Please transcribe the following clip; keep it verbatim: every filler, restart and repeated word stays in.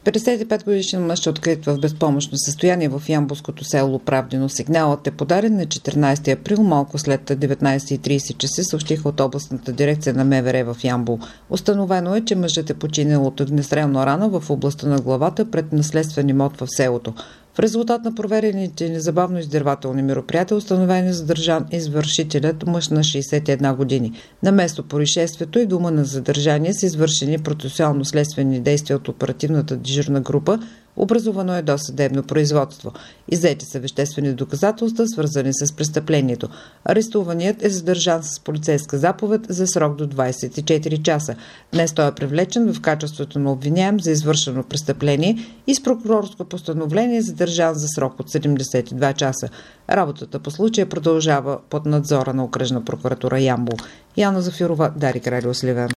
петдесет и пет годишен мъж е открит в безпомощно състояние в ямболското село Правдино. Сигналът е подаден на четиринадесети април, малко след деветнадесет и тридесет часа, съобщиха от областната дирекция на МВР в Ямбол. Установено е, че мъжът е починал от огнестрелна рана в областта на главата пред наследствен имот в селото. В резултат на проверените незабавно издирвателни мероприятия установен е задържан извършителят, мъж на шейсет и една години. На место происшествието и дома на задържание са извършени процесуално-следствени действия от оперативната дежурна група. Образувано е досъдебно производство. Иззети са веществени доказателства, свързани с престъплението. Арестуваният е задържан с полицейска заповед за срок до двадесет и четири часа. Днес той е привлечен в качеството на обвиняем за извършено престъпление и с прокурорско постановление е задържан за срок от седемдесет и два часа. Работата по случая продължава под надзора на Окръжна прокуратура Ямбол. Яна Зафирова, Дарик, Радио Сливен.